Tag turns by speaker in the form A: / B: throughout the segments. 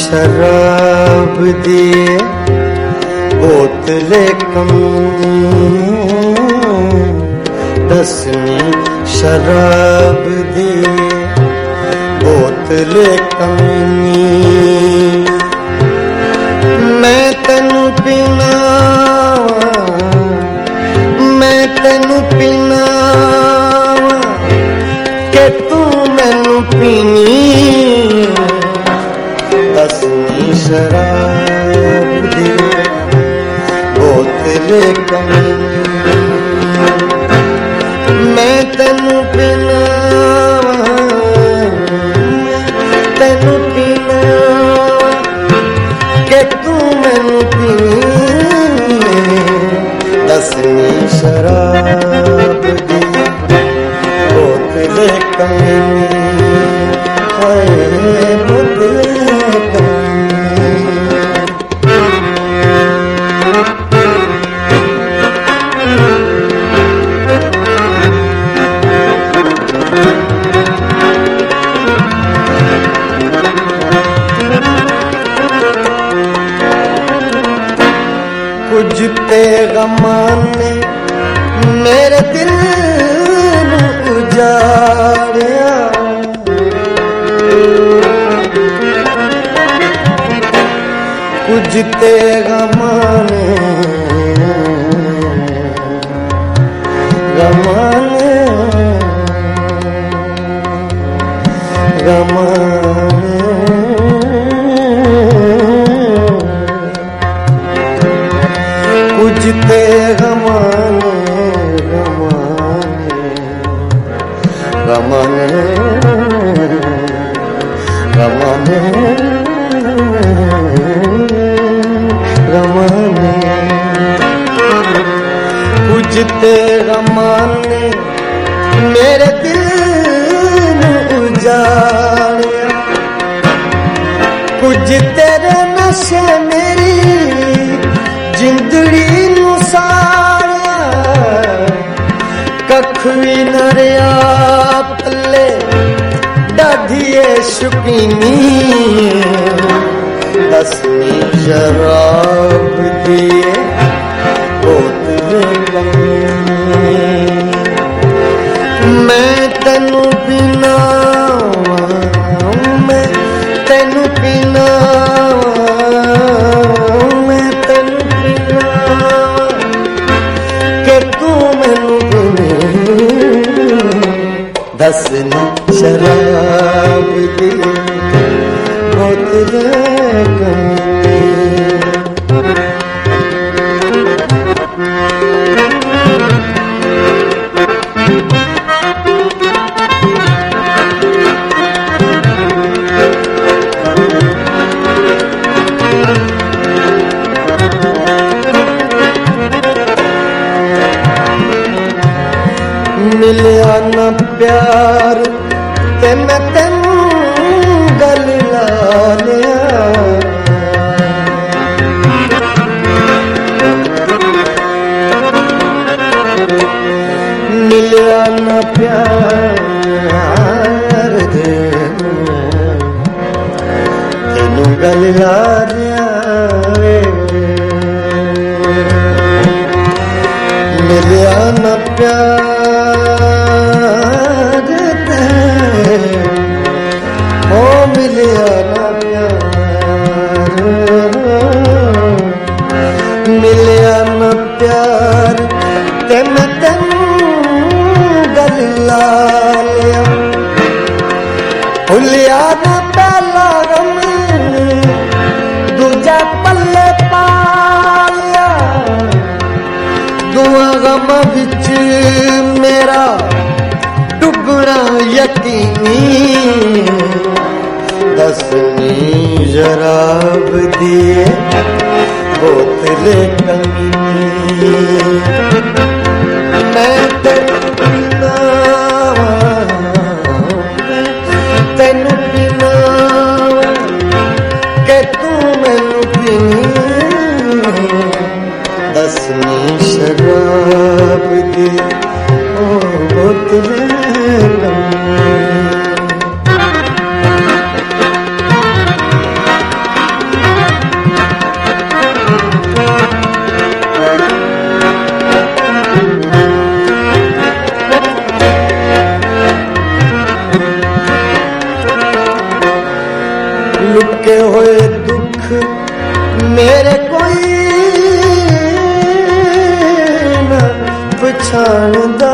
A: शराब दिए बोतले कम, 10वीं शराब दिए बोतले कमी। मैं तेनू पीनावा, मैं तेनू पीनावा के तू मैनू पीनी। 10वीं शराब दी बोतले कमी। मैं तेनू पीनावा, तेनू पीनावा के तू मैनू पीनी। 10वीं शराब दी बोतले कमी। कुछ पैगामां ने मेरे दिल नू उजाड़िया। कुछ पैगामां ने कुछ पैगामां कुछ पैगामां ने मेरे दिल नू उजाड़िया। कुछ तेरे नशे मेरी जिंदड़ी नू साड़िया। कख भी न रहा पल्ले डाढिए शकीनी। 10वीं शराब दिए बोतले कमी। मैं तेनू पीनावा, मैं तेनू पीनावा, मैं तेनू पीनावा के तू मैनू पीनी। 10वीं शराब दी बोतले कमी। मिलिया न प्यार ते मैं तेनू गल ला लिया। मिलिया न प्यार तेनू गल ला लिया। मिलिया न प्यार मिलिया न प्यार, मिलिया न प्यार ते मैं तेनू गल ला लिया। भुलिया न पहला गम दूजा पल्ले पा लिया। दुआ गम विच मेरा डुबना यकीनी। 10वीं शराब दिए बोतले कमी। मैं तेनू पीनावा, तेनू पीनावा के तू मैनू पीनी। 10वीं शराब दिए बोतले कमी। मेरे कोई ना पछाणदा,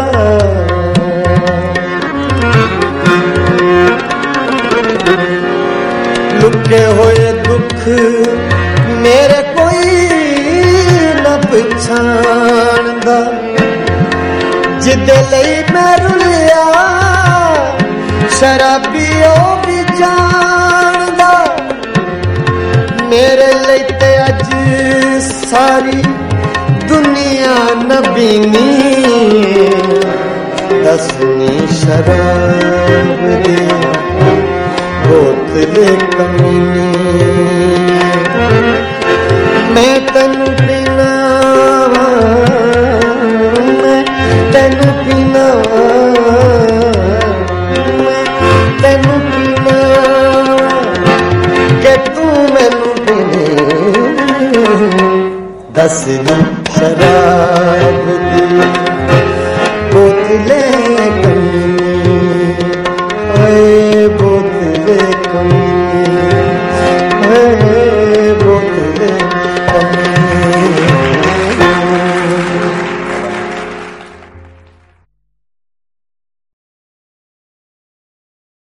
A: लुके होए दुख मेरे कोई ना पछाणदा, जिदे लई मैं रुलिया शराबी ओ भी जानदा, मेरे लई ते अज सारी दुनिया नबीनी, दसवीं शराब दी बोतले कमीनी, मैं तैनू पीना, मैं तैनू पीना, मैं तैनू पीना कि तू मैनू पीने, दसवीं शराब